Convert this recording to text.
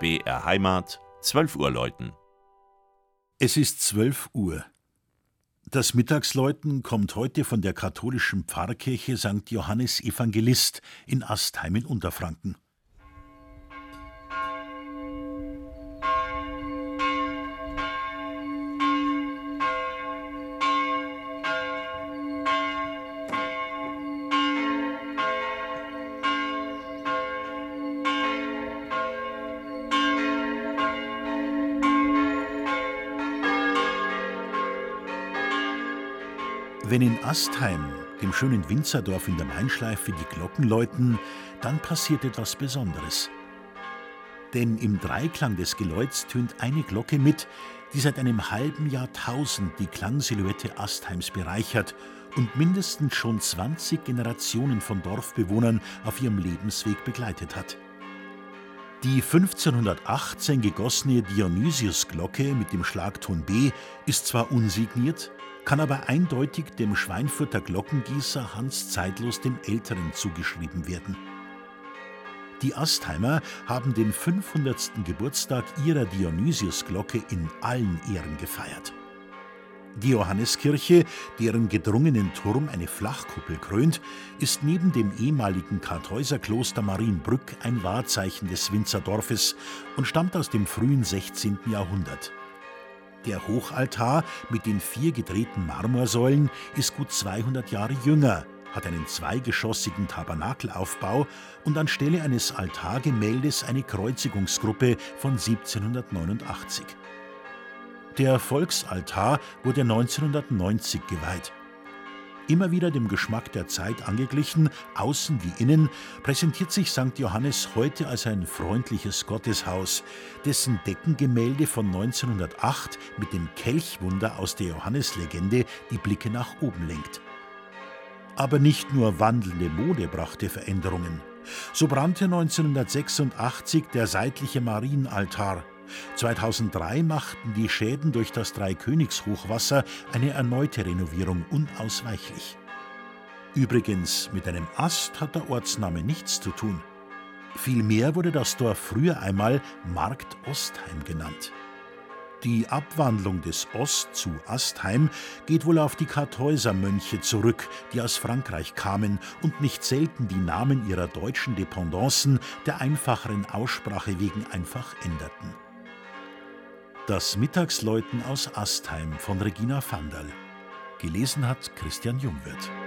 BR Heimat, 12 Uhr läuten. Es ist 12 Uhr. Das Mittagsläuten kommt heute von der katholischen Pfarrkirche St. Johannes Evangelist in Astheim in Unterfranken. Wenn in Astheim, dem schönen Winzerdorf in der Mainschleife, die Glocken läuten, dann passiert etwas Besonderes. Denn im Dreiklang des Geläuts tönt eine Glocke mit, die seit einem halben Jahrtausend die Klangsilhouette Astheims bereichert und mindestens schon 20 Generationen von Dorfbewohnern auf ihrem Lebensweg begleitet hat. Die 1518 gegossene Dionysius-Glocke mit dem Schlagton B ist zwar unsigniert, kann aber eindeutig dem Schweinfurter Glockengießer Hans Zeitlos dem Älteren zugeschrieben werden. Die Astheimer haben den 500. Geburtstag ihrer Dionysius-Glocke in allen Ehren gefeiert. Die Johanneskirche, deren gedrungenen Turm eine Flachkuppel krönt, ist neben dem ehemaligen Kartäuserkloster Marienbrück ein Wahrzeichen des Winzerdorfes und stammt aus dem frühen 16. Jahrhundert. Der Hochaltar mit den 4 gedrehten Marmorsäulen ist gut 200 Jahre jünger, hat einen zweigeschossigen Tabernakelaufbau und anstelle eines Altargemäldes eine Kreuzigungsgruppe von 1789. Der Volksaltar wurde 1990 geweiht. Immer wieder dem Geschmack der Zeit angeglichen, außen wie innen, präsentiert sich St. Johannes heute als ein freundliches Gotteshaus, dessen Deckengemälde von 1908 mit dem Kelchwunder aus der Johanneslegende die Blicke nach oben lenkt. Aber nicht nur wandelnde Mode brachte Veränderungen. So brannte 1986 der seitliche Marienaltar. 2003 machten die Schäden durch das Dreikönigshochwasser eine erneute Renovierung unausweichlich. Übrigens, mit einem Ast hat der Ortsname nichts zu tun. Vielmehr wurde das Dorf früher einmal Markt Ostheim genannt. Die Abwandlung des Ost zu Astheim geht wohl auf die Kartäusermönche zurück, die aus Frankreich kamen und nicht selten die Namen ihrer deutschen Dependancen der einfacheren Aussprache wegen einfach änderten. Das Mittagsläuten aus Astheim von Regina Vandal. Gelesen hat Christian Jungwirth.